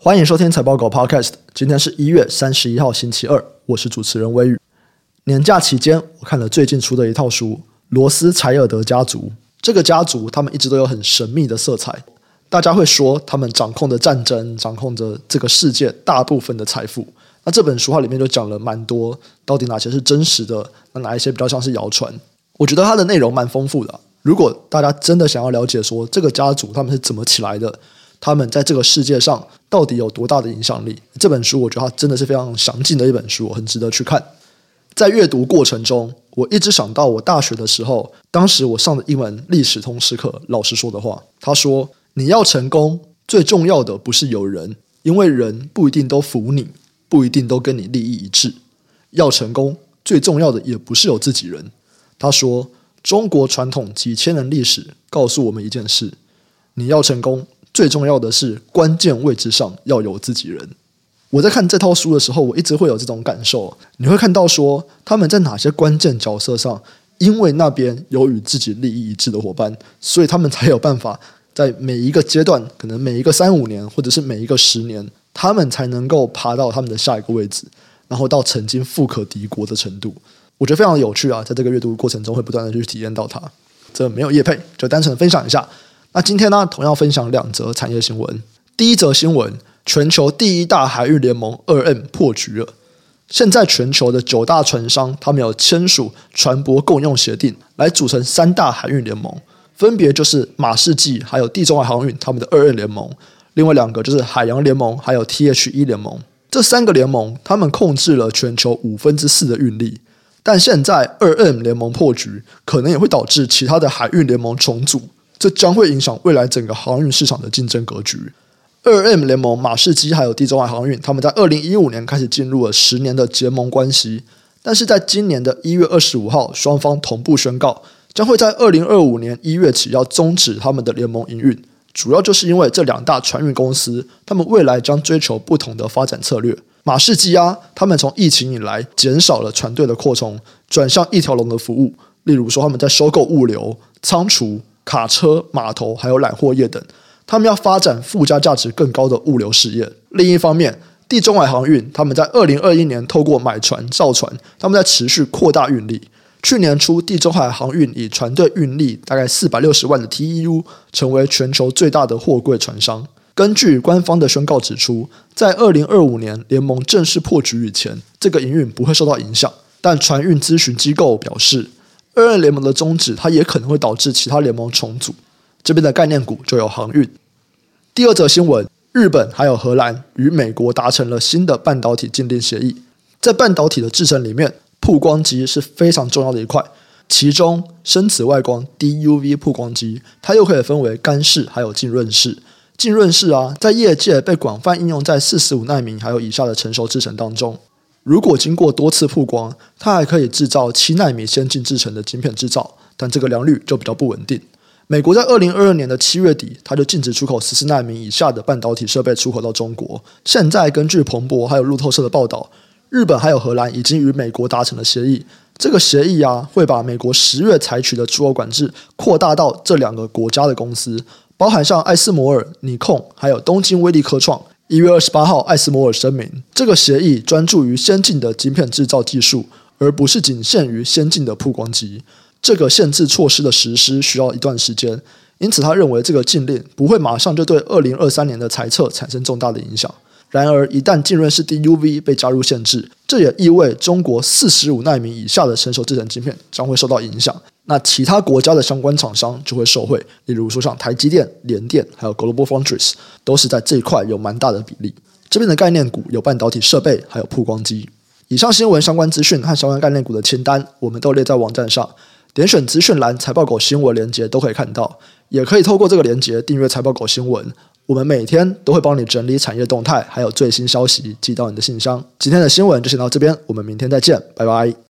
欢迎收听财报狗 Podcast， 今天是1月31号星期二，我是主持人威宇。年假期间，我看了最近出的一套书《罗斯柴尔德家族》。这个家族他们一直都有很神秘的色彩，大家会说他们掌控着战争，掌控着这个世界大部分的财富。那这本书它里面就讲了蛮多，到底哪些是真实的，那哪一些比较像是谣传。我觉得它的内容蛮丰富的。如果大家真的想要了解说这个家族他们是怎么起来的，他们在这个世界上到底有多大的影响力，这本书我觉得它真的是非常详尽的一本书，很值得去看。在阅读过程中，我一直想到我大学的时候，当时我上的一门历史通识课老师说的话。他说，你要成功最重要的不是有人，因为人不一定都服你，不一定都跟你利益一致。要成功最重要的也不是有自己人。他说，中国传统几千年历史告诉我们一件事，你要成功最重要的是关键位置上要有自己人。我在看这套书的时候，我一直会有这种感受。你会看到说他们在哪些关键角色上，因为那边有与自己利益一致的伙伴，所以他们才有办法在每一个阶段，可能每一个3-5年或者是每一个10年，他们才能够爬到他们的下一个位置，然后到曾经富可敌国的程度。我觉得非常有趣啊，在这个阅读过程中会不断的去体验到它。这没有业配，就单纯的分享一下。那今天呢，同样分享2则产业新闻。第一则新闻，全球第一大海运联盟 2M 破局了。现在全球的9大船商，他们有签署船舶共用协定，来组成3大海运联盟，分别就是马士基还有地中海航运他们的 2M 联盟，另外2个就是海洋联盟还有 THE 联盟。这3个联盟，他们控制了全球4/5的运力。但现在 2M 联盟破局，可能也会导致其他的海运联盟重组，这将会影响未来整个航运市场的竞争格局。2M 联盟马士基还有地中海航运，他们在2015年开始进入了10年的结盟关系，但是在今年的1月25号，双方同步宣告，将会在2025年1月起要终止他们的联盟营运。主要就是因为这2大船运公司，他们未来将追求不同的发展策略。马士基他们从疫情以来减少了船队的扩充，转向一条龙的服务，例如说他们在收购物流、仓储、卡车、码头还有揽货业等，他们要发展附加价值更高的物流事业。另一方面，地中海航运他们在2021年透过买船造船，他们在持续扩大运力。去年初，地中海航运以船队运力大概460万的 TEU 成为全球最大的货柜船商。根据官方的宣告指出，在2025年联盟正式破局以前，这个营运不会受到影响。但船运咨询机构表示，2M 联盟的终止，它也可能会导致其他联盟重组。这边的概念股就有航运。第2则新闻，日本还有荷兰与美国达成了新的半导体禁令协议。在半导体的制程里面，曝光机是非常重要的一块，其中深紫外光 DUV 曝光机，它又可以分为干式还有浸润式。浸润式在业界被广泛应用在45奈米还有以下的成熟制程当中。如果经过多次曝光，它还可以制造7奈米先进制程的晶片制造，但这个良率就比较不稳定。美国在2022年的7月底，它就禁止出口14奈米以下的半导体设备出口到中国。现在根据彭博还有路透社的报道，日本还有荷兰已经与美国达成了协议。这个协议会把美国10月采取的出口管制扩大到这2个国家的公司，包含像艾斯摩尔、尼控还有东京威力科创。1月28号，艾斯摩尔声明，这个协议专注于先进的晶片制造技术，而不是仅限于先进的曝光机。这个限制措施的实施需要一段时间，因此他认为这个禁令不会马上就对2023年的财测产生重大的影响。然而，一旦浸润式 DUV 被加入限制，这也意味中国45奈米以下的成熟制程晶片将会受到影响。那其他国家的相关厂商就会受惠，例如说像台积电、联电还有 Global Foundries 都是在这一块有蛮大的比例。这边的概念股有半导体设备还有曝光机。以上新闻相关资讯和相关概念股的清单，我们都列在网站上，点选资讯栏财报狗新闻连结都可以看到，也可以透过这个连结订阅财报狗新闻。我们每天都会帮你整理产业动态还有最新消息寄到你的信箱。今天的新闻就先到这边，我们明天再见，拜拜。